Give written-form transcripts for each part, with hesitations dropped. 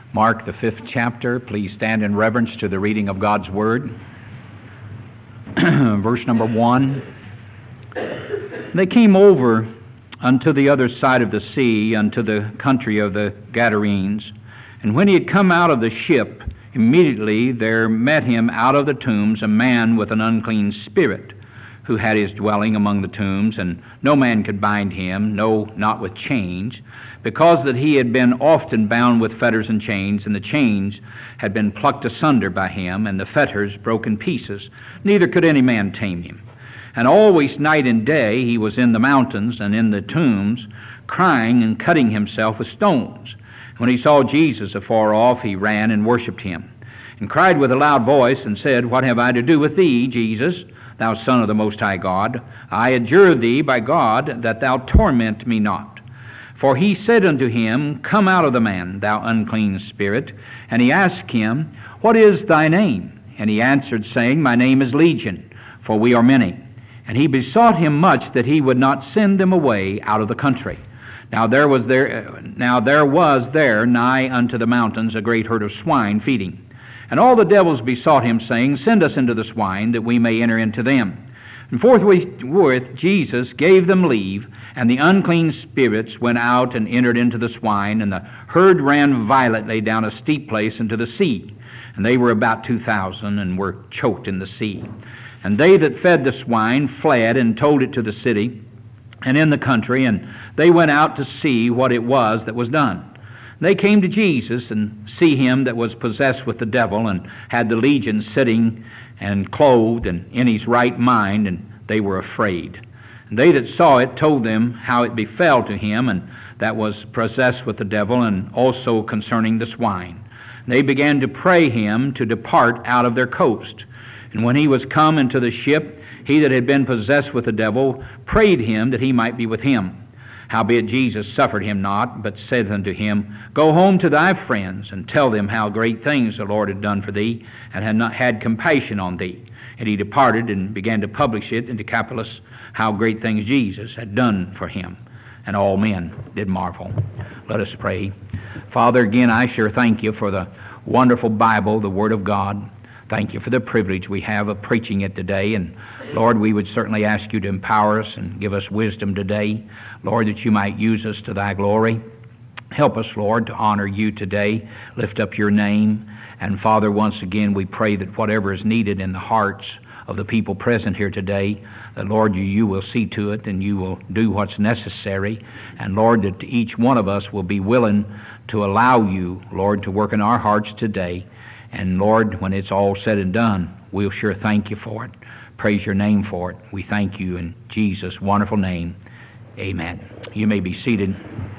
Mark, the 5th chapter. Please stand in reverence to the reading of God's Word. Verse number 1. They came over unto the other side of the sea, unto the country of the Gadarenes. And when he had come out of the ship, immediately there met him out of the tombs a man with an unclean spirit, who had his dwelling among the tombs, and no man could bind him, no, not with chains, because that he had been often bound with fetters and chains, and the chains had been plucked asunder by him, and the fetters broke in pieces. Neither could any man tame him. And always night and day he was in the mountains and in the tombs, crying and cutting himself with stones. When he saw Jesus afar off, he ran and worshipped him, and cried with a loud voice, and said, What have I to do with thee, Jesus, thou Son of the Most High God? I adjure thee by God that thou torment me not. For he said unto him, Come out of the man, thou unclean spirit. And he asked him, What is thy name? And he answered, saying, My name is Legion, for we are many. And he besought him much that he would not send them away out of the country. Now there was there nigh unto the mountains a great herd of swine feeding. And all the devils besought him, saying, Send us into the swine, that we may enter into them. And forthwith Jesus gave them leave, and the unclean spirits went out and entered into the swine, and the herd ran violently down a steep place into the sea. And they were about 2,000, and were choked in the sea. And they that fed the swine fled, and told it to the city, and in the country, and they went out to see what it was that was done. They came to Jesus, and see him that was possessed with the devil, and had the legion sitting, and clothed, and in his right mind, and they were afraid. And they that saw it told them how it befell to him, and that was possessed with the devil, and also concerning the swine. And they began to pray him to depart out of their coast. And when he was come into the ship, he that had been possessed with the devil prayed him that he might be with him. Howbeit Jesus suffered him not, but said unto him, Go home to thy friends, and tell them how great things the Lord had done for thee, and had not had compassion on thee. And he departed, and began to publish it in Decapolis, how great things Jesus had done for him. And all men did marvel. Let us pray. Father, again, I sure thank you for the wonderful Bible, the Word of God. Thank you for the privilege we have of preaching it today. And Lord, we would certainly ask you to empower us and give us wisdom today. Lord, that you might use us to thy glory. Help us, Lord, to honor you today. Lift up your name. And Father, once again, we pray that whatever is needed in the hearts of the people present here today, that, Lord, you will see to it, and you will do what's necessary. And Lord, that each one of us will be willing to allow you, Lord, to work in our hearts today. And Lord, when it's all said and done, we'll sure thank you for it. Praise your name for it. We thank you in Jesus' wonderful name. Amen. You may be seated.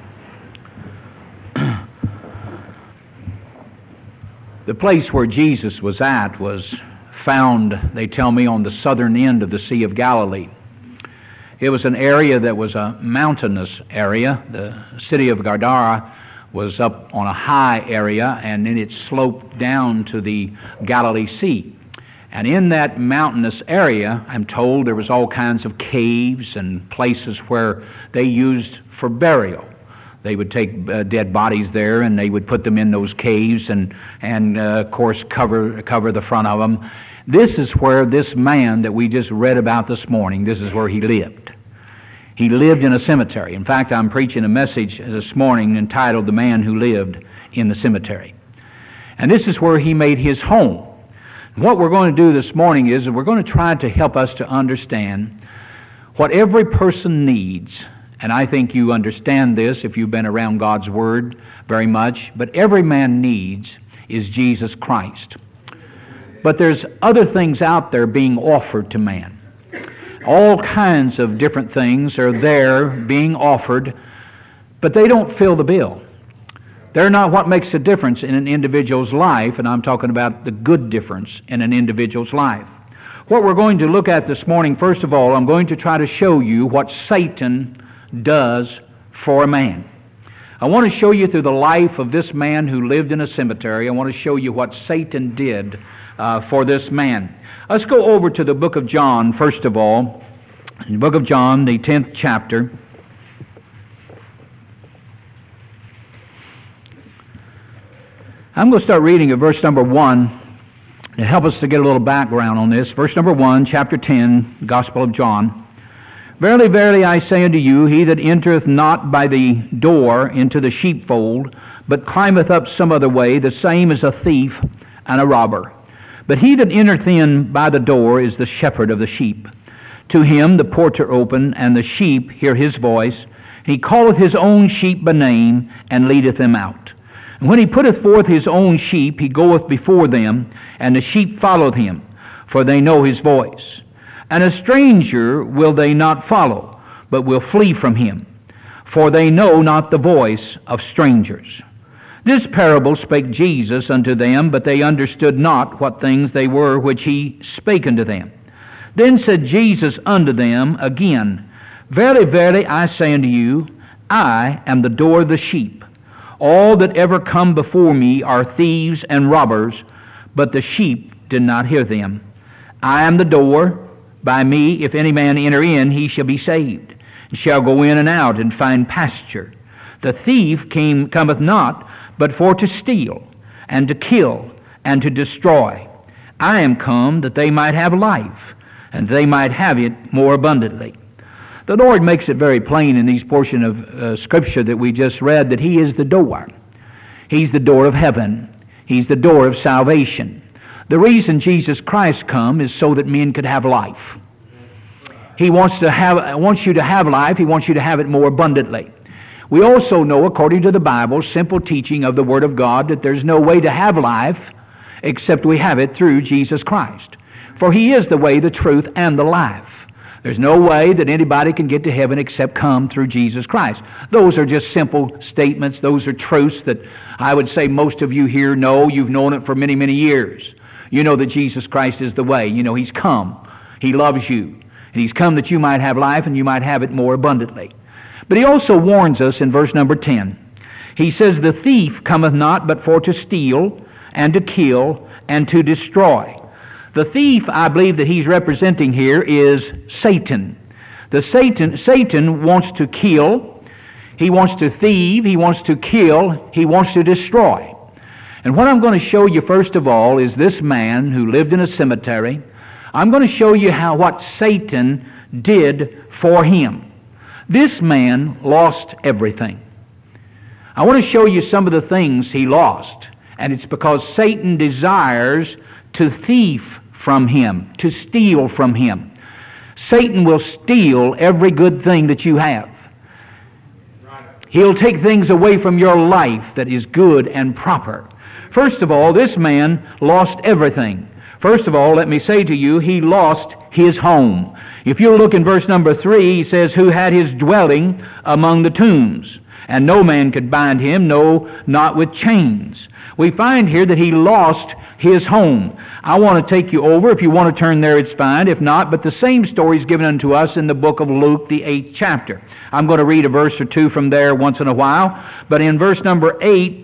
The place where Jesus was at was found, they tell me, on the southern end of the Sea of Galilee. It was an area that was a mountainous area. The city of Gadara was up on a high area, and then it sloped down to the Galilee Sea. And in that mountainous area, I'm told, there was all kinds of caves and places where they used for burial. They would take dead bodies there, and they would put them in those caves, and of course cover the front of them. This is where this man that we just read about this morning, this is where he lived. He lived in a cemetery. In fact, I'm preaching a message this morning entitled "The Man Who Lived in the Cemetery." And this is where he made his home. What we're going to do this morning is we're going to try to help us to understand what every person needs. And I think you understand this if you've been around God's Word very much. But every man needs is Jesus Christ. But there's other things out there being offered to man. All kinds of different things are there being offered, but they don't fill the bill. They're not what makes a difference in an individual's life, and I'm talking about the good difference in an individual's life. What we're going to look at this morning, first of all, I'm going to try to show you what Satan does for a man. I want to show you through the life of this man who lived in a cemetery. I want to show you what Satan did for this man. Let's go over to the book of John, first of all. In the book of John, the 10th chapter. I'm going to start reading at verse number 1 to help us to get a little background on this. Verse number 1, chapter 10, Gospel of John. Verily, verily, I say unto you, he that entereth not by the door into the sheepfold, but climbeth up some other way, the same is a thief and a robber. But he that entereth in by the door is the shepherd of the sheep. To him the porter open, and the sheep hear his voice. He calleth his own sheep by name, and leadeth them out. And when he putteth forth his own sheep, he goeth before them, and the sheep follow him, for they know his voice. And a stranger will they not follow, but will flee from him, for they know not the voice of strangers. This parable spake Jesus unto them, but they understood not what things they were which he spake unto them. Then said Jesus unto them again, Verily, verily, I say unto you, I am the door of the sheep. All that ever come before me are thieves and robbers, but the sheep did not hear them. I am the door. By me, if any man enter in, he shall be saved, and shall go in and out, and find pasture. The thief cometh not, but for to steal, and to kill, and to destroy. I am come that they might have life, and they might have it more abundantly. The Lord makes it very plain in these portion of Scripture that we just read that he is the door. He's the door of heaven. He's the door of salvation. The reason Jesus Christ come is so that men could have life. He wants you to have life. He wants you to have it more abundantly. We also know, according to the Bible, simple teaching of the Word of God, that there's no way to have life except we have it through Jesus Christ. For he is the way, the truth, and the life. There's no way that anybody can get to heaven except come through Jesus Christ. Those are just simple statements. Those are truths that I would say most of you here know. You've known it for many, many years. You know that Jesus Christ is the way. You know he's come. He loves you. And he's come that you might have life and you might have it more abundantly. But he also warns us in verse number 10. He says, The thief cometh not but for to steal and to kill and to destroy. The thief, I believe that he's representing here, is Satan. Satan wants to kill. He wants to thieve. He wants to kill. He wants to destroy. And what I'm going to show you first of all is this man who lived in a cemetery. I'm going to show you what Satan did for him. This man lost everything. I want to show you some of the things he lost. And it's because Satan desires to thieve from him, to steal from him. Satan will steal every good thing that you have. He'll take things away from your life that is good and proper. First of all, this man lost everything. First of all, let me say to you, he lost his home. If you look in verse number 3, he says, Who had his dwelling among the tombs, and no man could bind him, no, not with chains. We find here that he lost his home. I want to take you over. If you want to turn there, it's fine. If not, but the same story is given unto us in the book of Luke, the 8th chapter. I'm going to read a verse or two from there once in a while. But in chapter number 8,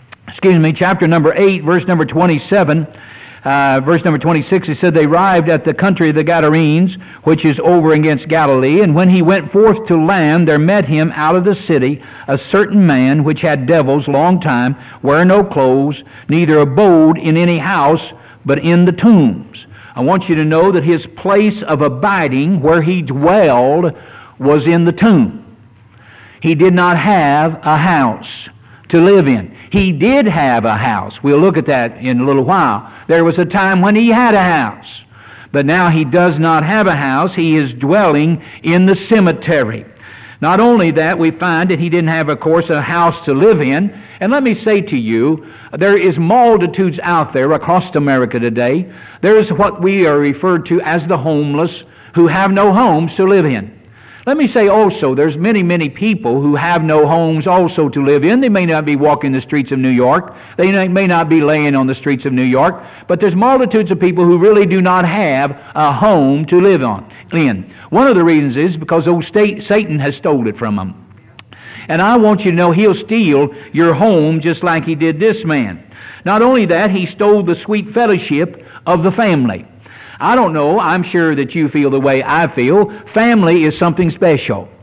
verse number 27, verse number 26, it said, They arrived at the country of the Gadarenes, which is over against Galilee. And when he went forth to land, there met him out of the city a certain man which had devils long time, wear no clothes, neither abode in any house, but in the tombs. I want you to know that his place of abiding, where he dwelled, was in the tomb. He did not have a house to live in. He did have a house. We'll look at that in a little while. There was a time when he had a house. But now he does not have a house. He is dwelling in the cemetery. Not only that, we find that he didn't have, of course, a house to live in. And let me say to you, there is multitudes out there across America today. There is what we are referred to as the homeless who have no homes to live in. Let me say also, there's many, many people who have no homes also to live in. They may not be walking the streets of New York. They may not be laying on the streets of New York. But there's multitudes of people who really do not have a home to live in. One of the reasons is because Satan has stolen it from them. And I want you to know he'll steal your home just like he did this man. Not only that, he stole the sweet fellowship of the family. I don't know, I'm sure that you feel the way I feel. Family is something special.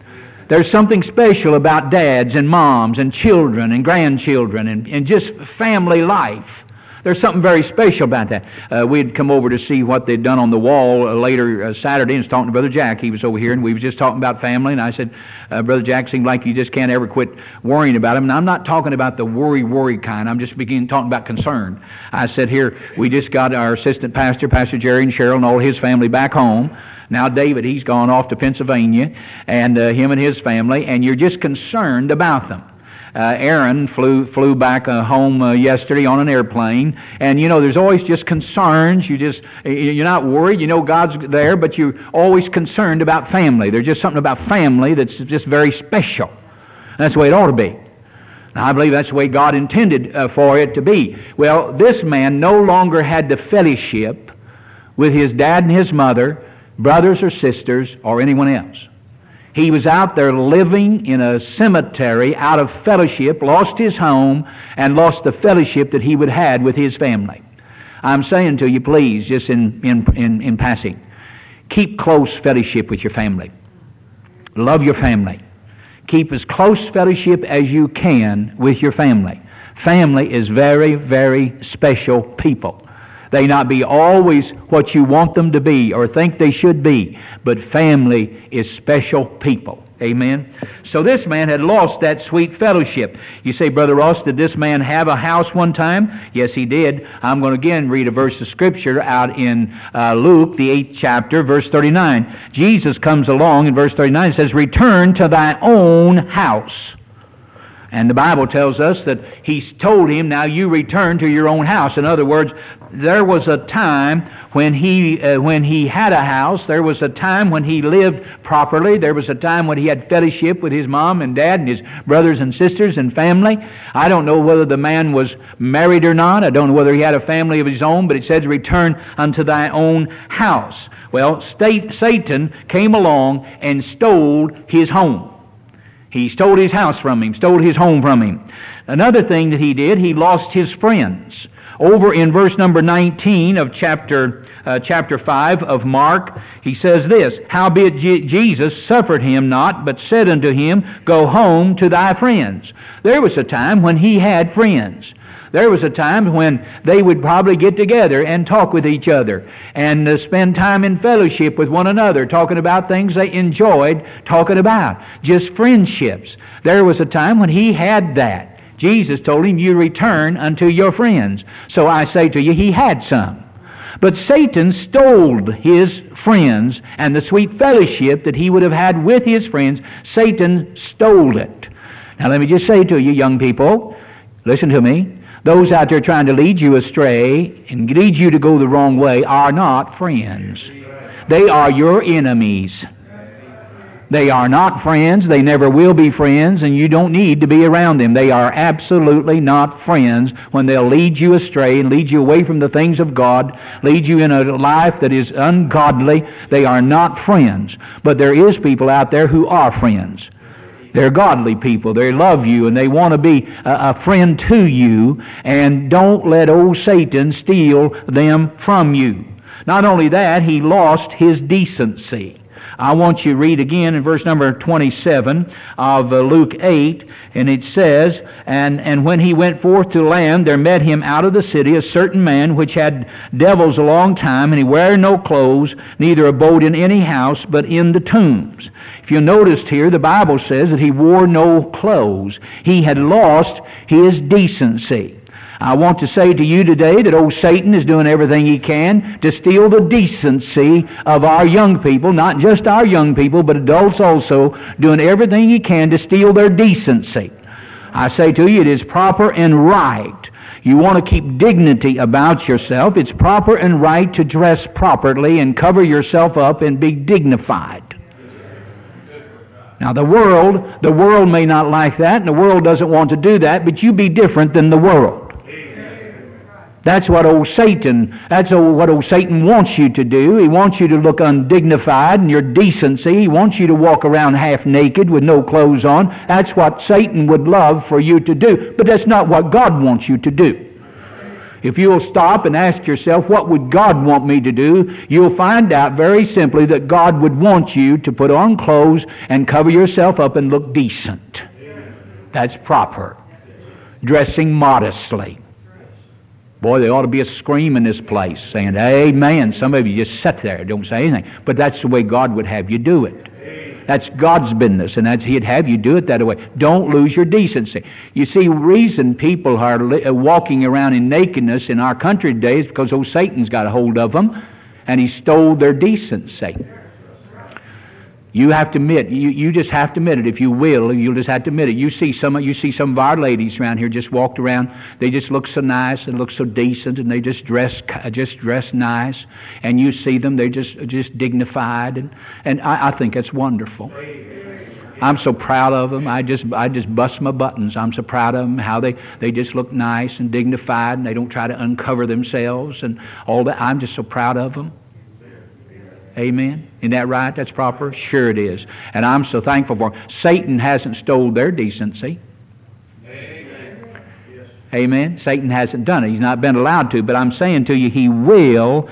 There's something special about dads and moms and children and grandchildren and just family life. There's something very special about that. We'd come over to see what they'd done on the wall later Saturday, and was talking to Brother Jack. He was over here, and we was just talking about family, and I said, Brother Jack, seemed like you just can't ever quit worrying about him. And I'm not talking about the worry kind. I'm just talking about concern. I said, here, we just got our assistant pastor, Pastor Jerry and Cheryl, and all his family back home. Now David, he's gone off to Pennsylvania, and him and his family, and you're just concerned about them. Aaron flew back home yesterday on an airplane, and there's always just concerns. You're not worried. God's there, but you're always concerned about family. There's just something about family that's just very special. That's the way it ought to be. Now, I believe that's the way God intended for it to be. Well, this man no longer had the fellowship with his dad and his mother, brothers or sisters, or anyone else. He was out there living in a cemetery out of fellowship, lost his home, and lost the fellowship that he would have had with his family. I'm saying to you, please, just in passing, keep close fellowship with your family. Love your family. Keep as close fellowship as you can with your family. Family is very, very special people. They not be always what you want them to be or think they should be, but family is special people. Amen? So this man had lost that sweet fellowship. You say, Brother Ross, did this man have a house one time? Yes, he did. I'm going to again read a verse of Scripture out in Luke, the 8th chapter, verse 39. Jesus comes along in verse 39 and says, return to thy own house. And the Bible tells us that he's told him, now you return to your own house. In other words, there was a time when he had a house. There was a time when he lived properly. There was a time when he had fellowship with his mom and dad and his brothers and sisters and family. I don't know whether the man was married or not. I don't know whether he had a family of his own, but it says, return unto thy own house. Well, Satan came along and stole his home. He stole his house from him, stole his home from him. Another thing that he did, he lost his friends. Over in verse number 19 of chapter 5 of Mark, he says this, howbeit Jesus suffered him not, but said unto him, go home to thy friends. There was a time when he had friends. There was a time when they would probably get together and talk with each other and spend time in fellowship with one another, talking about things they enjoyed talking about, just friendships. There was a time when he had that. Jesus told him, you return unto your friends. So I say to you, he had some. But Satan stole his friends and the sweet fellowship that he would have had with his friends. Satan stole it. Now let me just say to you, young people, listen to me. Those out there trying to lead you astray and lead you to go the wrong way are not friends. They are your enemies. They are not friends. They never will be friends, and you don't need to be around them. They are absolutely not friends when they'll lead you astray and lead you away from the things of God, lead you in a life that is ungodly. They are not friends. But there is people out there who are friends. They're godly people. They love you, and they want to be a friend to you, and don't let old Satan steal them from you. Not only that, he lost his decency. I want you to read again in verse number 27 of Luke 8, and it says, And when he went forth to land, there met him out of the city a certain man which had devils a long time, and he ware no clothes, neither abode in any house, but in the tombs. If you noticed here, the Bible says that he wore no clothes. He had lost his decency. I want to say to you today that old Satan is doing everything he can to steal the decency of our young people, not just our young people, but adults also, doing everything he can to steal their decency. I say to you, it is proper and right. You want to keep dignity about yourself. It's proper and right to dress properly and cover yourself up and be dignified. Now the world may not like that, and the world doesn't want to do that, but you be different than the world. That's what old Satan wants you to do. He wants you to look undignified in your decency. He wants you to walk around half naked with no clothes on. That's what Satan would love for you to do. But that's not what God wants you to do. If you'll stop and ask yourself, what would God want me to do? You'll find out very simply that God would want you to put on clothes and cover yourself up and look decent. That's proper. Dressing modestly. Boy, there ought to be a scream in this place saying, amen. Some of you just sit there, don't say anything. But that's the way God would have you do it. That's God's business, and He'd have you do it that way. Don't lose your decency. You see, reason people are walking around in nakedness in our country today is because old Satan's got a hold of them, and he stole their decency. You have to admit, you just have to admit it. If you will, you'll just have to admit it. You see some of our ladies around here just walked around. They just look so nice and look so decent, and they just dress nice. And you see them, they're just dignified, and I think that's wonderful. I'm so proud of them. I just bust my buttons. I'm so proud of them, how they just look nice and dignified, and they don't try to uncover themselves and all that. I'm just so proud of them. Amen. Isn't that right? That's proper? Sure it is. And I'm so thankful for them. Satan hasn't stole their decency. Amen. Yes. Amen. Satan hasn't done it. He's not been allowed to. But I'm saying to you, he will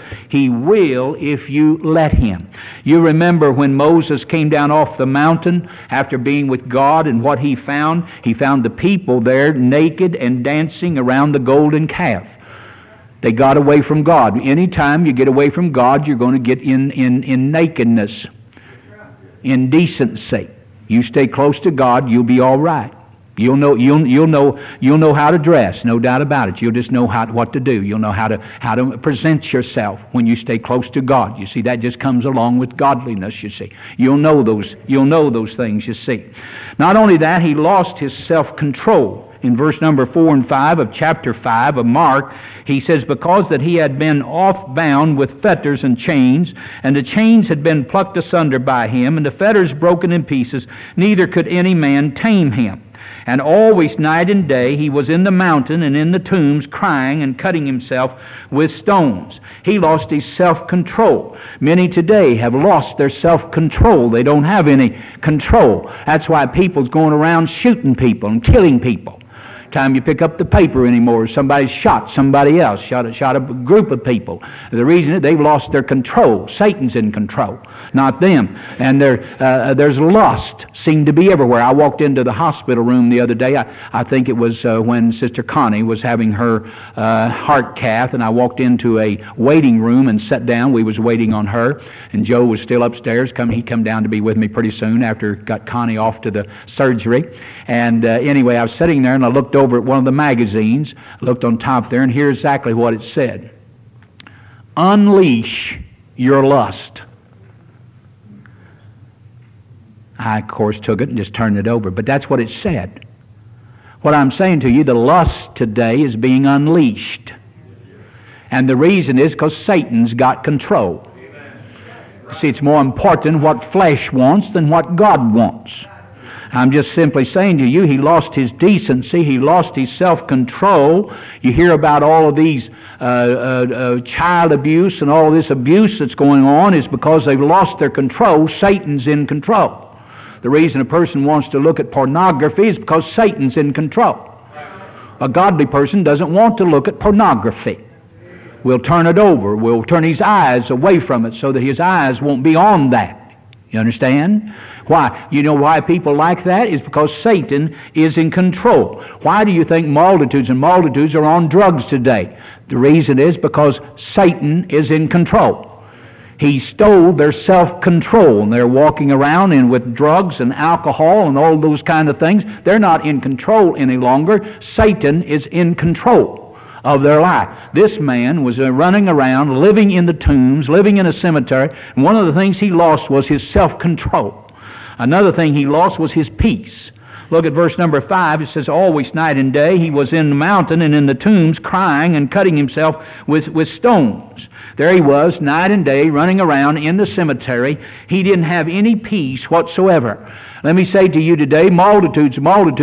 if you let him. You remember when Moses came down off the mountain after being with God, and what he found? He found the people there naked and dancing around the golden calf. They got away from God. Anytime you get away from God, you're going to get in nakedness, in decency. You stay close to God, you'll be all right. You'll know how to dress, no doubt about it. You'll just know what to do. You'll know how to present yourself when you stay close to God. You see, that just comes along with godliness. You see, you'll know those things. You see, not only that, he lost his self-control. In verse number 4 and 5 of chapter 5 of Mark, he says, because that he had been off-bound with fetters and chains, and the chains had been plucked asunder by him, and the fetters broken in pieces, neither could any man tame him. And always night and day he was in the mountain and in the tombs, crying and cutting himself with stones. He lost his self-control. Many today have lost their self-control. They don't have any control. That's why people's going around shooting people and killing people. Time you pick up the paper anymore, somebody's shot somebody else, shot a group of people. The reason is they've lost their control. Satan's in control, not them. And there's lust seemed to be everywhere. I walked into the hospital room the other day. I think it was when Sister Connie was having her heart cath, and I walked into a waiting room and sat down. We was waiting on her, and Joe was still upstairs. He'd come down to be with me pretty soon after got Connie off to the surgery. And anyway, I was sitting there, and I looked over at one of the magazines, looked on top there, and here's exactly what it said. Unleash your lust. I, of course, took it and just turned it over, but that's what it said. What I'm saying to you, the lust today is being unleashed. And the reason is because Satan's got control. See, it's more important what flesh wants than what God wants. I'm just simply saying to you, he lost his decency, he lost his self-control. You hear about all of these child abuse and all this abuse that's going on is because they've lost their control. Satan's in control. The reason a person wants to look at pornography is because Satan's in control. A godly person doesn't want to look at pornography. We'll turn it over. We'll turn his eyes away from it so that his eyes won't be on that. You understand? Why? You know why people like that? It's because Satan is in control. Why do you think multitudes and multitudes are on drugs today? The reason is because Satan is in control. He stole their self-control, and they're walking around with drugs and alcohol and all those kind of things. They're not in control any longer. Satan is in control of their life. This man was running around, living in the tombs, living in a cemetery, and one of the things he lost was his self-control. Another thing he lost was his peace. Look at verse number 5. It says, always night and day he was in the mountain and in the tombs, crying and cutting himself with stones. There he was, night and day, running around in the cemetery. He didn't have any peace whatsoever. Let me say to you today, multitudes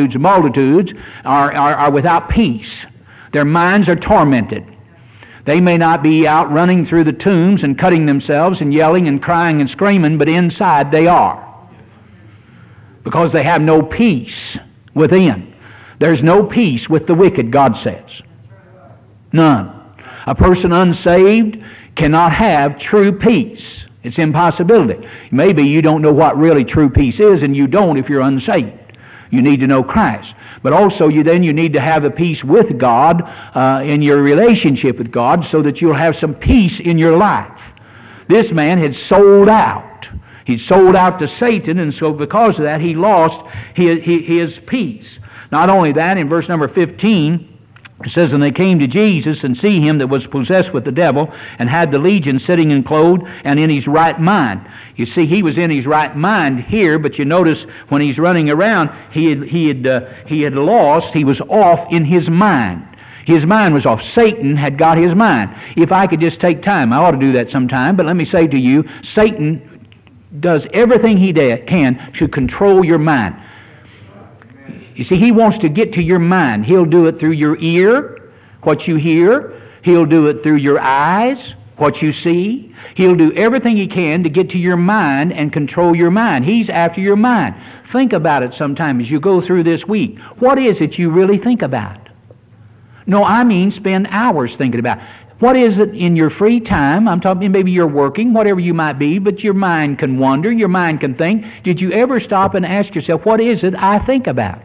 are without peace. Their minds are tormented. They may not be out running through the tombs and cutting themselves and yelling and crying and screaming, but inside they are. Because they have no peace within. There's no peace with the wicked, God says. None. A person unsaved cannot have true peace. It's an impossibility. Maybe you don't know what really true peace is, and you don't if you're unsaved. You need to know Christ. But also you need to have a peace with God in your relationship with God so that you'll have some peace in your life. This man had sold out. He sold out to Satan, and so because of that he lost his peace. Not only that, in verse number 15, it says, and they came to Jesus and see him that was possessed with the devil and had the legion sitting and clothed and in his right mind. You see, he was in his right mind here, but you notice when he's running around, he had lost, he was off in his mind. His mind was off. Satan had got his mind. If I could just take time, I ought to do that sometime, but let me say to you, Satan does everything he can to control your mind. You see, he wants to get to your mind. He'll do it through your ear, what you hear. He'll do it through your eyes, what you see. He'll do everything he can to get to your mind and control your mind. He's after your mind. Think about it sometime as you go through this week. What is it you really think about? No, I mean spend hours thinking about it. What is it in your free time? I'm talking maybe you're working, whatever you might be, but your mind can wander, your mind can think. Did you ever stop and ask yourself, what is it I think about?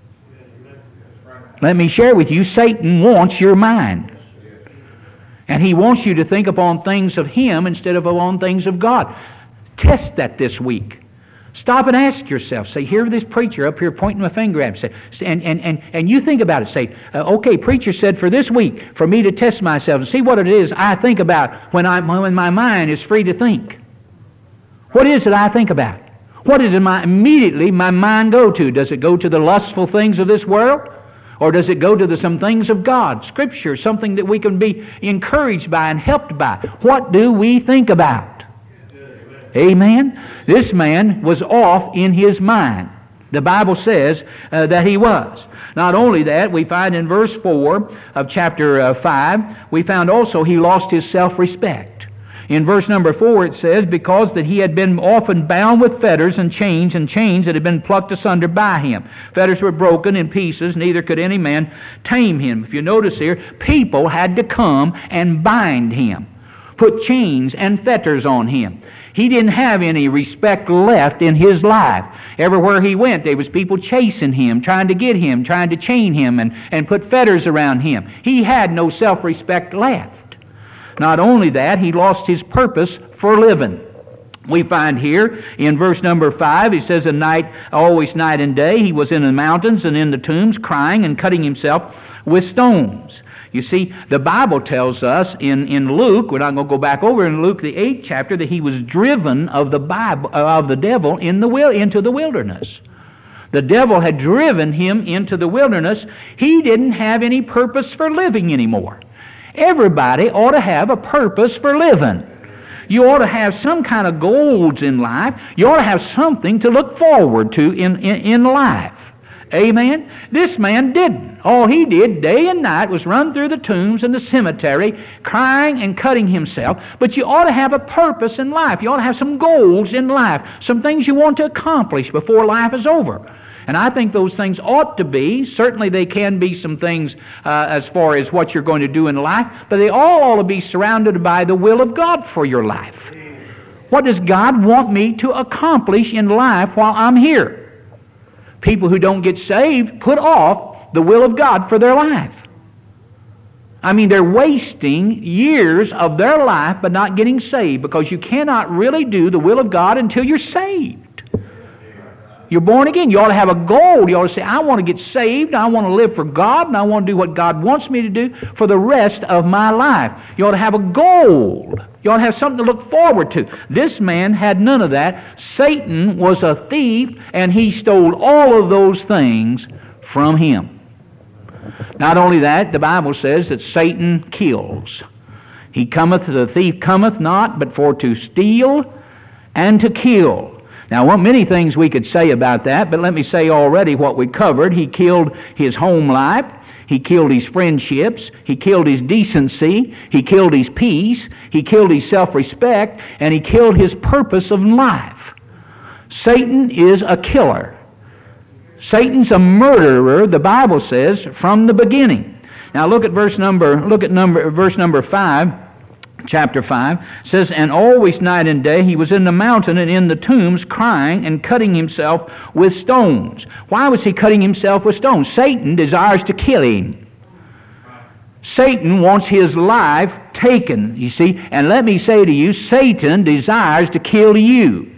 Let me share with you, Satan wants your mind. And he wants you to think upon things of him instead of upon things of God. Test that this week. Stop and ask yourself. Say, here this preacher up here pointing my finger at me. Say, and you think about it. Say, okay, preacher said for this week, for me to test myself and see what it is I think about when my mind is free to think. What is it I think about? What does immediately my mind go to? Does it go to the lustful things of this world? Or does it go to some things of God, Scripture, something that we can be encouraged by and helped by? What do we think about? Amen? This man was off in his mind. The Bible says that he was. Not only that, we find in verse 4 of chapter 5, we found also he lost his self-respect. In verse number 4 it says, because that he had been often bound with fetters and chains that had been plucked asunder by him. Fetters were broken in pieces, neither could any man tame him. If you notice here, people had to come and bind him, put chains and fetters on him. He didn't have any respect left in his life. Everywhere he went, there was people chasing him, trying to get him, trying to chain him and put fetters around him. He had no self-respect left. Not only that, he lost his purpose for living. We find here in verse number 5, he says, always night and day, he was in the mountains and in the tombs, crying and cutting himself with stones. You see, the Bible tells us in Luke, we're not going to go back over in Luke the 8th chapter, that he was driven of the devil into the wilderness. The devil had driven him into the wilderness. He didn't have any purpose for living anymore. Everybody ought to have a purpose for living. You ought to have some kind of goals in life. You ought to have something to look forward to in life. Amen? This man didn't. All he did day and night was run through the tombs and the cemetery, crying and cutting himself. But you ought to have a purpose in life. You ought to have some goals in life, some things you want to accomplish before life is over. And I think those things ought to be, certainly they can be some things as far as what you're going to do in life, but they all ought to be surrounded by the will of God for your life. What does God want me to accomplish in life while I'm here? People who don't get saved put off the will of God for their life. I mean, they're wasting years of their life by not getting saved, because you cannot really do the will of God until you're saved. You're born again. You ought to have a goal. You ought to say, I want to get saved. I want to live for God, and I want to do what God wants me to do for the rest of my life. You ought to have a goal. You ought to have something to look forward to. This man had none of that. Satan was a thief, and he stole all of those things from him. Not only that, the Bible says that Satan kills. The thief cometh not, but for to steal and to kill. Now, many things we could say about that, but let me say already what we covered. He killed his home life. He killed his friendships. He killed his decency. He killed his peace. He killed his self-respect. And he killed his purpose of life. Satan is a killer. Satan's a murderer, the Bible says, from the beginning. Now look at verse number 5. Chapter 5 says, "And always night and day he was in the mountain and in the tombs, crying and cutting himself with stones." Why was he cutting himself with stones? Satan desires to kill him. Satan wants his life taken, you see. And let me say to you, Satan desires to kill you.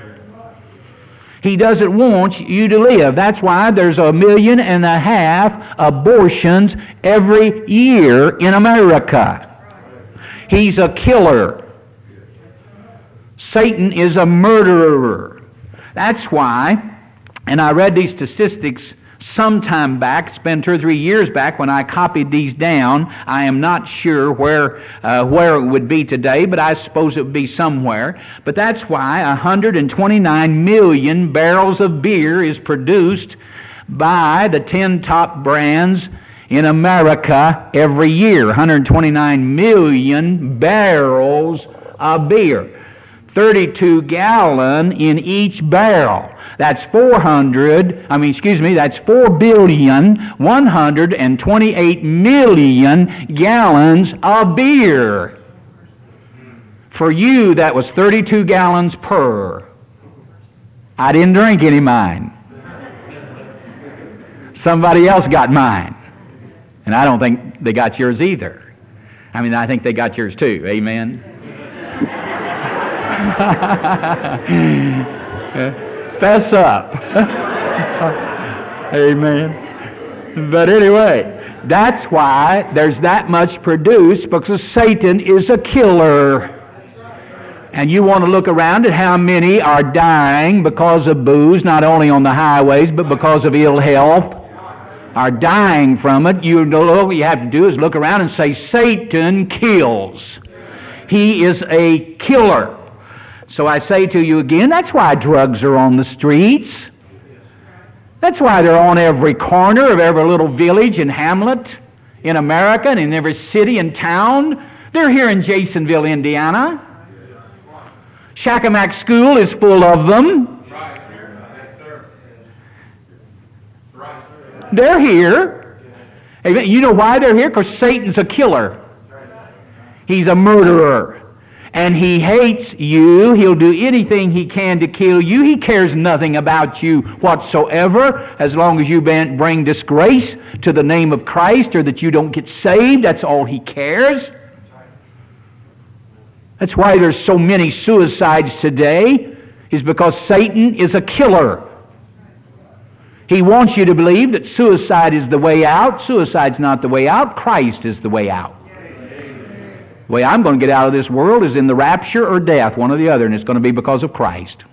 He doesn't want you to live. That's why there's 1.5 million abortions every year in America. He's a killer. Satan is a murderer. That's why, and I read these statistics some time back, it's been 2 or 3 years back when I copied these down. I am not sure where it would be today, but I suppose it would be somewhere. But that's why 129 million barrels of beer is produced by the 10 top brands in America every year. 129 million barrels of beer. 32 gallon in each barrel. That's 4,128,000,000 gallons of beer. For you, that was 32 gallons per. I didn't drink any mine. Somebody else got mine. And I don't think they got yours either. I mean, I think they got yours too. Amen? Fess up. Amen. But anyway, that's why there's that much produced, because Satan is a killer. And you want to look around at how many are dying because of booze, not only on the highways, but because of ill health. Are dying from it. You know, all you have to do is look around and say, Satan kills. He is a killer. So I say to you again, that's why drugs are on the streets. That's why they're on every corner of every little village and hamlet in America and in every city and town. They're here in Jasonville, Indiana. Shakamak School is full of them. They're here. Amen. You know why they're here? Because Satan's a killer. He's a murderer. And he hates you. He'll do anything he can to kill you. He cares nothing about you whatsoever, as long as you bring disgrace to the name of Christ or that you don't get saved. That's all he cares. That's why there's so many suicides today, is because Satan is a killer. He wants you to believe that suicide is the way out. Suicide's not the way out. Christ is the way out. The way I'm going to get out of this world is in the rapture or death, one or the other, and it's going to be because of Christ.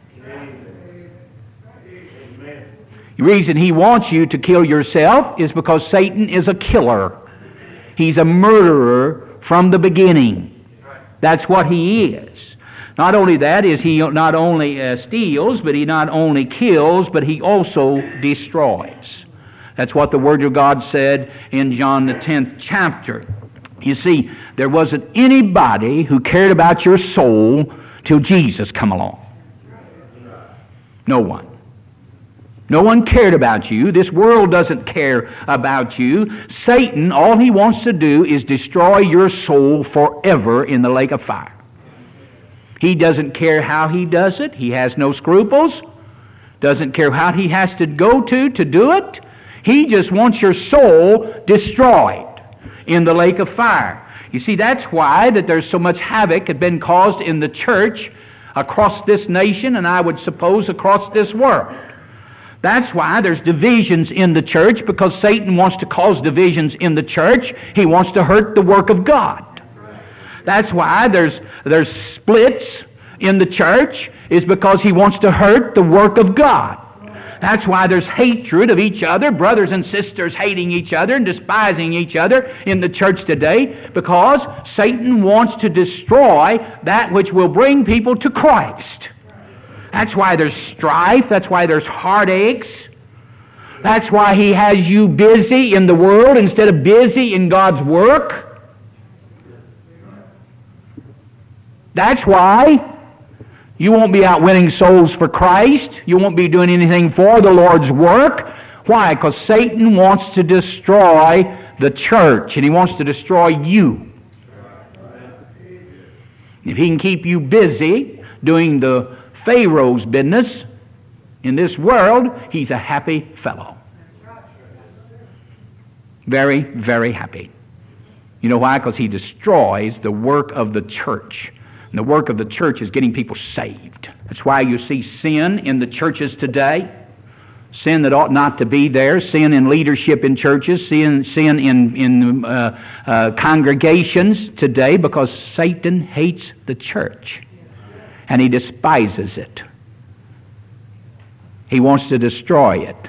The reason he wants you to kill yourself is because Satan is a killer. He's a murderer from the beginning. That's what he is. Not only that, is he not only steals, but he not only kills, but he also destroys. That's what the Word of God said in John the 10th chapter. You see, there wasn't anybody who cared about your soul till Jesus come along. No one. No one cared about you. This world doesn't care about you. Satan, all he wants to do is destroy your soul forever in the lake of fire. He doesn't care how he does it. He has no scruples. Doesn't care how he has to go to do it. He just wants your soul destroyed in the lake of fire. You see, that's why that there's so much havoc had been caused in the church across this nation, and I would suppose across this world. That's why there's divisions in the church, because Satan wants to cause divisions in the church. He wants to hurt the work of God. That's why there's splits in the church, is because he wants to hurt the work of God. That's why there's hatred of each other, brothers and sisters hating each other and despising each other in the church today, because Satan wants to destroy that which will bring people to Christ. That's why there's strife. That's why there's heartaches. That's why he has you busy in the world instead of busy in God's work. That's why you won't be out winning souls for Christ. You won't be doing anything for the Lord's work. Why? Because Satan wants to destroy the church, and he wants to destroy you. If he can keep you busy doing the Pharaoh's business in this world, he's a happy fellow. Very, very happy. You know why? Because he destroys the work of the church. And the work of the church is getting people saved. That's why you see sin in the churches today. Sin that ought not to be there. Sin in leadership in churches. Sin in congregations today, because Satan hates the church. And he despises it. He wants to destroy it.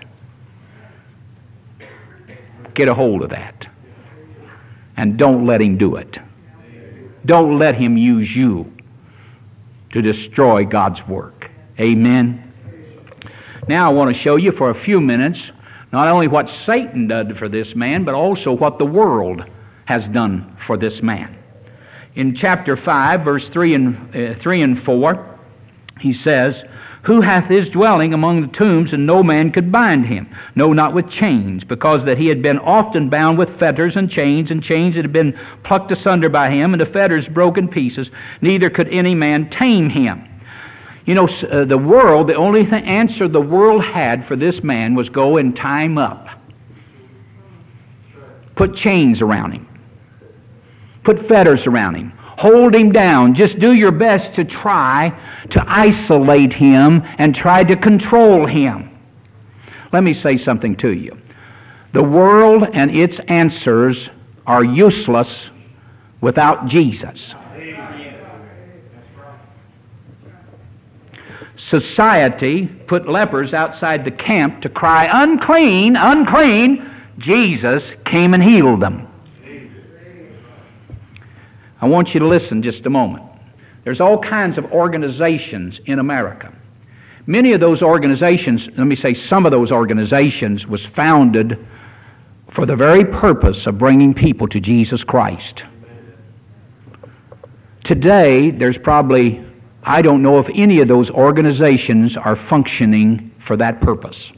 Get a hold of that. And don't let him do it. Don't let him use you to destroy God's work. Amen. Now I want to show you for a few minutes not only what Satan did for this man, but also what the world has done for this man. In chapter 5, verse 3 and 4, he says, "Who hath his dwelling among the tombs, and no man could bind him, no, not with chains, because that he had been often bound with fetters and chains that had been plucked asunder by him, and the fetters broken pieces, neither could any man tame him." You know, the world, the only answer the world had for this man was go and tie him up. Put chains around him. Put fetters around him. Hold him down. Just do your best to try to isolate him and try to control him. Let me say something to you. The world and its answers are useless without Jesus. Society put lepers outside the camp to cry, "Unclean, unclean." Jesus came and healed them. I want you to listen just a moment. There's all kinds of organizations in America. Many of those organizations, let me say some of those organizations, was founded for the very purpose of bringing people to Jesus Christ. Today, there's probably, I don't know if any of those organizations are functioning for that purpose.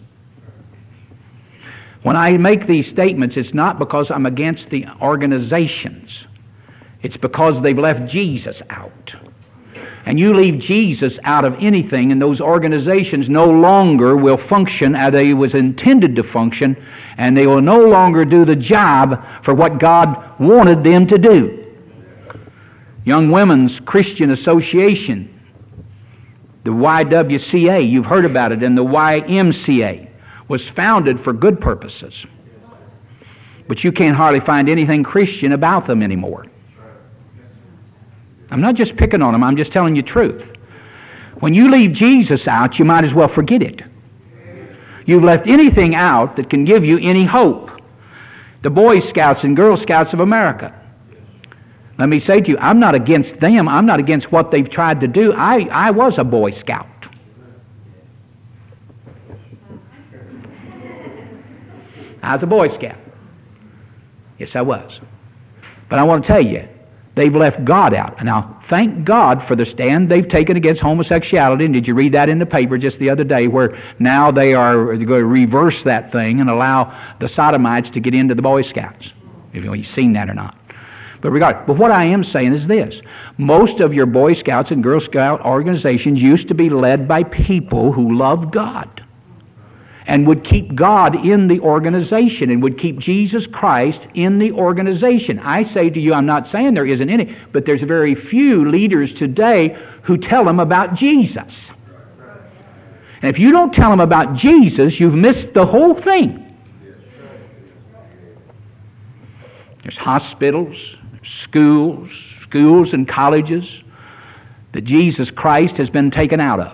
When I make these statements, it's not because I'm against the organizations. It's because they've left Jesus out. And you leave Jesus out of anything, and those organizations no longer will function as they was intended to function, and they will no longer do the job for what God wanted them to do. Young Women's Christian Association, the YWCA, you've heard about it, and the YMCA, was founded for good purposes. But you can't hardly find anything Christian about them anymore. I'm not just picking on them, I'm just telling you truth. When you leave Jesus out, you might as well forget it. You've left anything out that can give you any hope. The Boy Scouts and Girl Scouts of America. Let me say to you, I'm not against them. I'm not against what they've tried to do. I was a Boy Scout. I was a Boy Scout. Yes, I was. But I want to tell you, they've left God out. Now, thank God for the stand they've taken against homosexuality. And did you read that in the paper just the other day, where now they are going to reverse that thing and allow the sodomites to get into the Boy Scouts? If you've seen that or not. But what I am saying is this. Most of your Boy Scouts and Girl Scout organizations used to be led by people who loved God and would keep God in the organization and would keep Jesus Christ in the organization. I say to you, I'm not saying there isn't any, but there's very few leaders today who tell them about Jesus. And if you don't tell them about Jesus, you've missed the whole thing. There's hospitals, schools and colleges that Jesus Christ has been taken out of.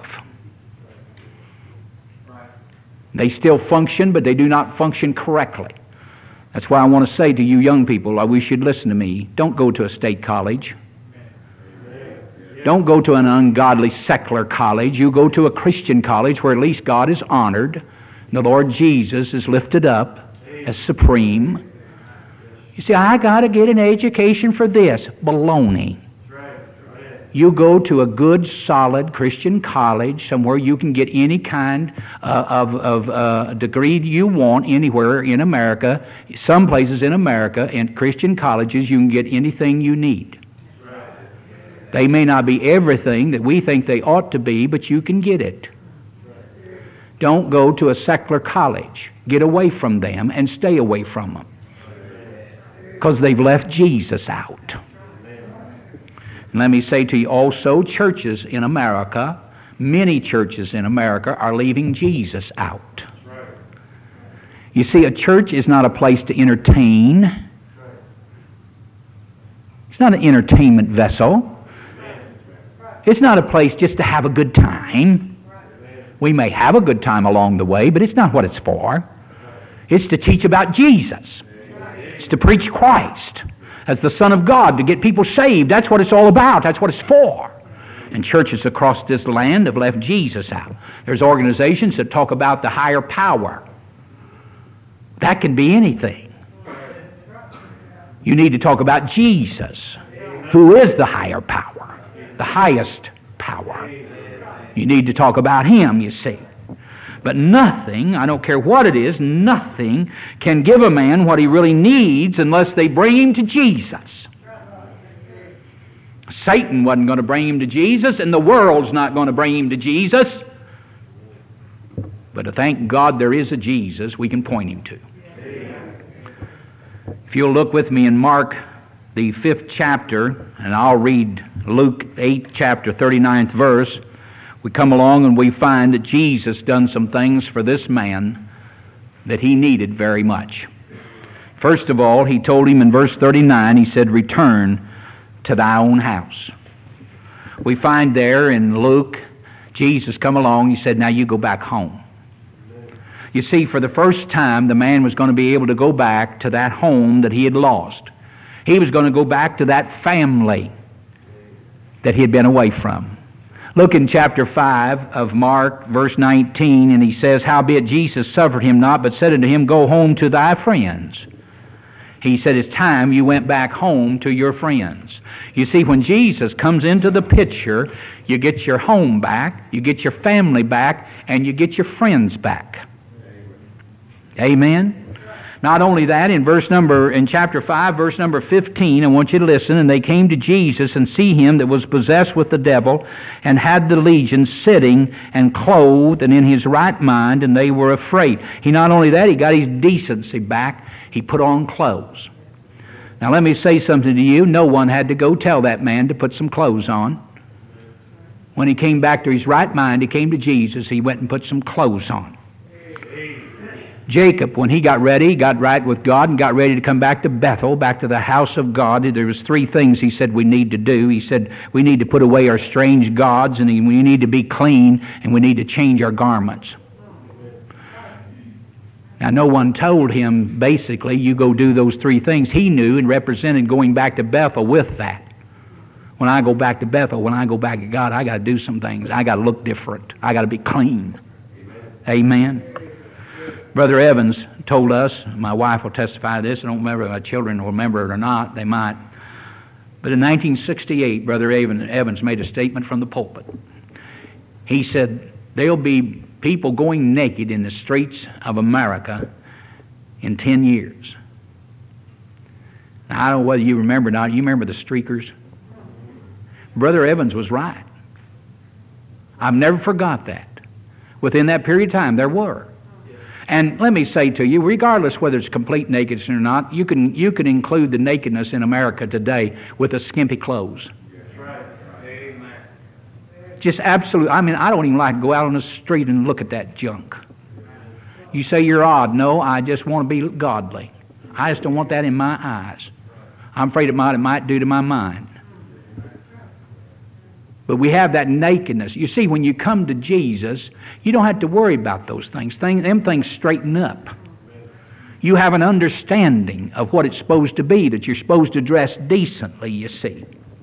They still function, but they do not function correctly. That's why I want to say to you young people, we should listen to me. Don't go to a state college. Don't go to an ungodly secular college. You go to a Christian college where at least God is honored. The Lord Jesus is lifted up as supreme. You say, I got to get an education for this. Baloney. You go to a good, solid Christian college, somewhere you can get any kind of degree you want anywhere in America. Some places in America, in Christian colleges, you can get anything you need. They may not be everything that we think they ought to be, but you can get it. Don't go to a secular college. Get away from them and stay away from them, because they've left Jesus out. And let me say to you also, churches in America, many churches in America are leaving Jesus out. You see, a church is not a place to entertain. It's not an entertainment vessel. It's not a place just to have a good time. We may have a good time along the way, but it's not what it's for. It's to teach about Jesus. It's to preach Christ as the Son of God, to get people saved. That's what it's all about. That's what it's for. And churches across this land have left Jesus out. There's organizations that talk about the higher power. That can be anything. You need to talk about Jesus, who is the higher power, the highest power. You need to talk about Him, you see. But nothing, I don't care what it is, nothing can give a man what he really needs unless they bring him to Jesus. Satan wasn't going to bring him to Jesus, and the world's not going to bring him to Jesus. But thank God there is a Jesus we can point him to. If you'll look with me in Mark, the 5th chapter, and I'll read Luke 8, chapter 39th verse, we come along and we find that Jesus done some things for this man that he needed very much. First of all, he told him in verse 39, he said, "Return to thy own house." We find there in Luke, Jesus come along, he said, "Now you go back home." You see, for the first time, the man was going to be able to go back to that home that he had lost. He was going to go back to that family that he had been away from. Look in chapter 5 of Mark, verse 19, and he says, "Howbeit Jesus suffered him not, but said unto him, Go home to thy friends." He said, it's time you went back home to your friends. You see, when Jesus comes into the picture, you get your home back, you get your family back, and you get your friends back. Amen? Not only that, in chapter 5, verse number 15, I want you to listen, "And they came to Jesus and see him that was possessed with the devil, and had the legion sitting and clothed and in his right mind, and they were afraid." Not only that, he got his decency back. He put on clothes. Now let me say something to you. No one had to go tell that man to put some clothes on. When he came back to his right mind, he came to Jesus, he went and put some clothes on. Jacob, when he got ready, got right with God and got ready to come back to Bethel, back to the house of God, there was 3 things he said we need to do. He said we need to put away our strange gods, and we need to be clean, and we need to change our garments. Now, no one told him, basically, you go do those 3 things. He knew and represented going back to Bethel with that. When I go back to Bethel, when I go back to God, I got to do some things. I got to look different. I got to be clean. Amen. Brother Evans told us, my wife will testify to this, I don't remember, my children will remember it or not, they might. But in 1968, Brother Evans made a statement from the pulpit. He said, there'll be people going naked in the streets of America in 10 years. Now, I don't know whether you remember or not, you remember the streakers? Brother Evans was right. I've never forgot that. Within that period of time, there were. And let me say to you, regardless whether it's complete nakedness or not, you can include the nakedness in America today with the skimpy clothes. That's right. Amen. Just absolutely. I mean, I don't even like to go out on the street and look at that junk. You say you're odd. No, I just want to be godly. I just don't want that in my eyes. I'm afraid it might do to my mind. But we have that nakedness. You see, when you come to Jesus, you don't have to worry about those things. Them things straighten up. You have an understanding of what it's supposed to be, that you're supposed to dress decently, you see.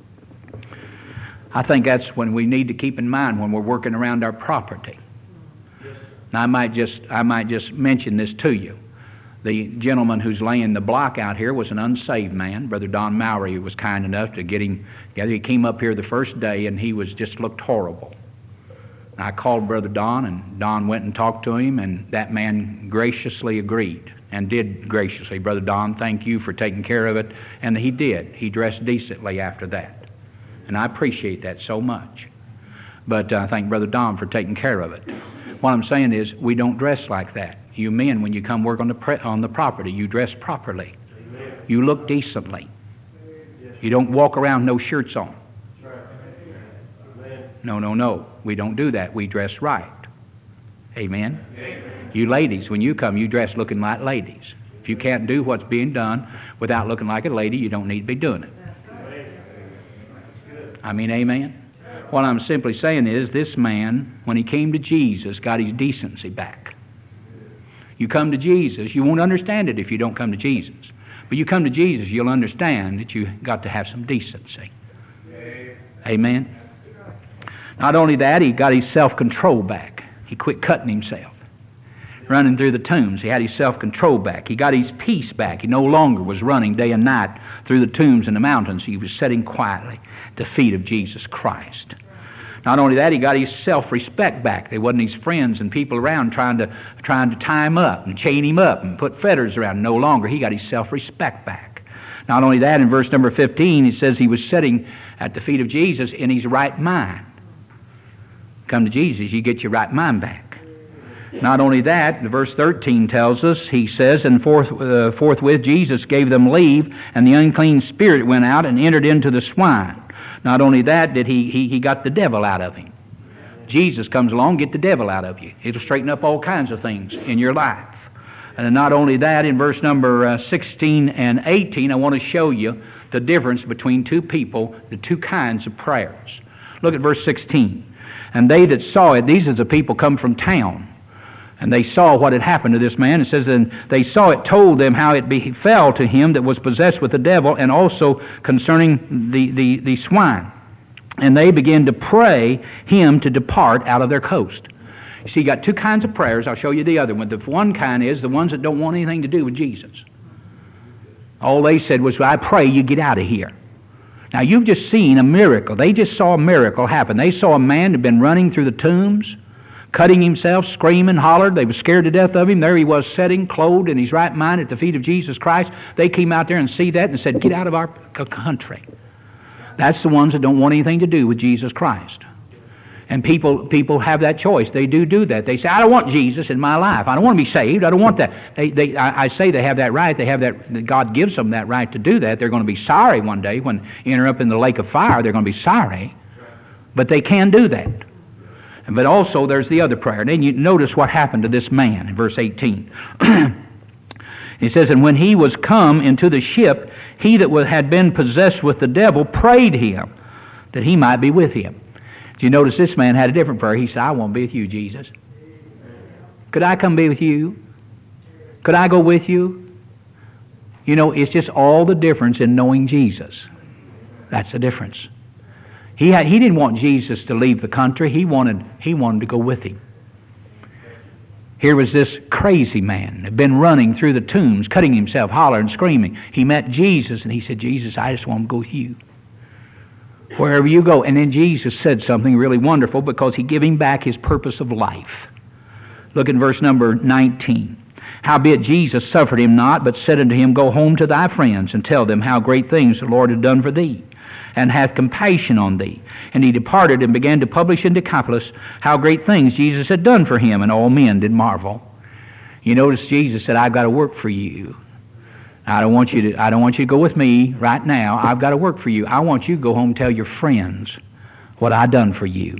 I think that's when we need to keep in mind when we're working around our property. Now, I might just mention this to you. The gentleman who's laying the block out here was an unsaved man. Brother Don Mowry was kind enough to get him together. He came up here the first day, and he just looked horrible. I called Brother Don, and Don went and talked to him, and that man graciously agreed, and did graciously. Brother Don, thank you for taking care of it. And he did. He dressed decently after that. And I appreciate that so much. But I thank Brother Don for taking care of it. What I'm saying is, we don't dress like that. You men, when you come work on the property, you dress properly. Amen. You look decently. You don't walk around no shirts on. No. We don't do that. We dress right. Amen? Amen. You ladies, when you come, you dress looking like ladies. If you can't do what's being done without looking like a lady, you don't need to be doing it. I mean, amen? What I'm simply saying is, this man, when he came to Jesus, got his decency back. You come to Jesus, you won't understand it if you don't come to Jesus. But you come to Jesus, you'll understand that you got to have some decency. Amen? Not only that, he got his self-control back. He quit cutting himself, running through the tombs. He had his self-control back. He got his peace back. He no longer was running day and night through the tombs and the mountains. He was sitting quietly at the feet of Jesus Christ. Not only that, he got his self-respect back. There wasn't his friends and people around trying to tie him up and chain him up and put fetters around him. No longer. He got his self-respect back. Not only that, in verse number 15, it says he was sitting at the feet of Jesus in his right mind. Come to Jesus, you get your right mind back. Not only that, verse 13 tells us, he says, and forthwith Jesus gave them leave, and the unclean spirit went out and entered into the swine. Not only that, did he got the devil out of him. Jesus comes along, get the devil out of you. It'll straighten up all kinds of things in your life. And not only that, in verse number 16 and 18, I want to show you the difference between two people, the two kinds of prayers. Look at verse 16. And they that saw it, these are the people come from town, and they saw what had happened to this man. It says, and they saw it, told them how it befell to him that was possessed with the devil, and also concerning the swine. And they began to pray him to depart out of their coast. You see, you got two kinds of prayers. I'll show you the other one. The one kind is the ones that don't want anything to do with Jesus. All they said was, I pray you get out of here. Now, you've just seen a miracle. They just saw a miracle happen. They saw a man who had been running through the tombs, cutting himself, screaming, hollered. They were scared to death of him. There he was sitting, clothed in his right mind at the feet of Jesus Christ. They came out there and see that and said, get out of our country. That's the ones that don't want anything to do with Jesus Christ. And people have that choice. They do that. They say, I don't want Jesus in my life. I don't want to be saved. I don't want that. I say they have that right. They have that. God gives them that right to do that. They're going to be sorry one day when they enter up in the lake of fire. They're going to be sorry. But they can do that. But also there's the other prayer. And then you notice what happened to this man in verse 18. He says, and when he was come into the ship, he that had been possessed with the devil prayed him that he might be with him. Did you notice this man had a different prayer? He said, I want to be with you, Jesus. Could I come be with you? Could I go with you? You know, it's just all the difference in knowing Jesus. That's the difference. He didn't want Jesus to leave the country. He wanted to go with him. Here was this crazy man had been running through the tombs, cutting himself, hollering, screaming. He met Jesus, and he said, Jesus, I just want to go with you. Wherever you go. And then Jesus said something really wonderful because he gave him back his purpose of life. Look at verse number 19. Howbeit Jesus suffered him not, but said unto him, Go home to thy friends, and tell them how great things the Lord hath done for thee, and hath compassion on thee. And he departed and began to publish in Decapolis how great things Jesus had done for him, and all men did marvel. You notice Jesus said, I've got to work for you. I don't want you to go with me right now. I've got to work for you. I want you to go home and tell your friends what I done for you.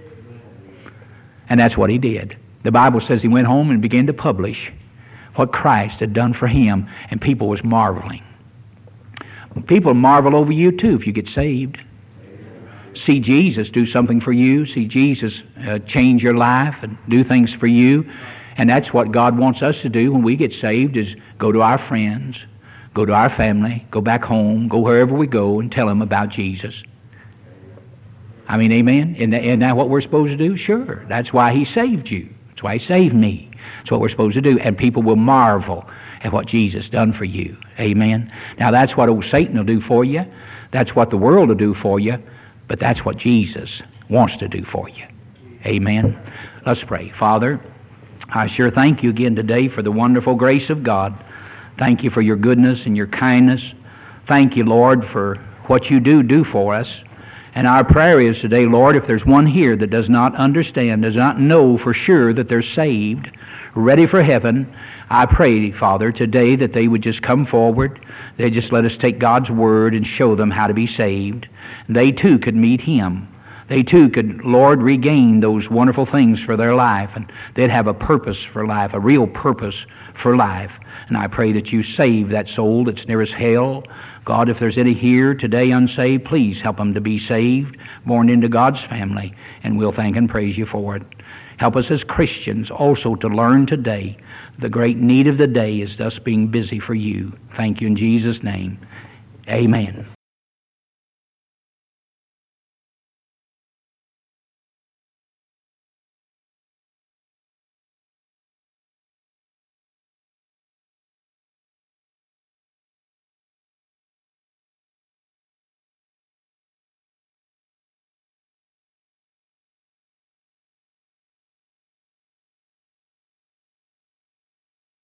And that's what he did. The Bible says he went home and began to publish what Christ had done for him, and people was marveling. People marvel over you too if you get saved. See Jesus do something for you. See Jesus change your life and do things for you. And that's what God wants us to do when we get saved, is go to our friends, go to our family, go back home, go wherever we go and tell them about Jesus. I mean, amen? Isn't that what we're supposed to do? Sure. That's why he saved you. That's why he saved me. That's what we're supposed to do. And people will marvel. at what Jesus done for you. Amen. Now that's what old Satan will do for you. That's what the world will do for you. But that's what Jesus wants to do for you. Amen. Let's pray. Father, I sure thank you again today for the wonderful grace of God. Thank you for your goodness and your kindness. Thank you, Lord, for what you do for us. And our prayer is today, Lord, if there's one here that does not understand, does not know for sure that they're saved, ready for heaven, I pray, Father, today that they would just come forward. They just let us take God's word and show them how to be saved. They too could meet him. They too could, Lord, regain those wonderful things for their life, and they'd have a purpose for life, a real purpose for life. And I pray that you save that soul that's nearest hell. God, if there's any here today unsaved, please help them to be saved, born into God's family, and we'll thank and praise you for it. Help us as Christians also to learn today the great need of the day is thus being busy for you. Thank you in Jesus' name. Amen.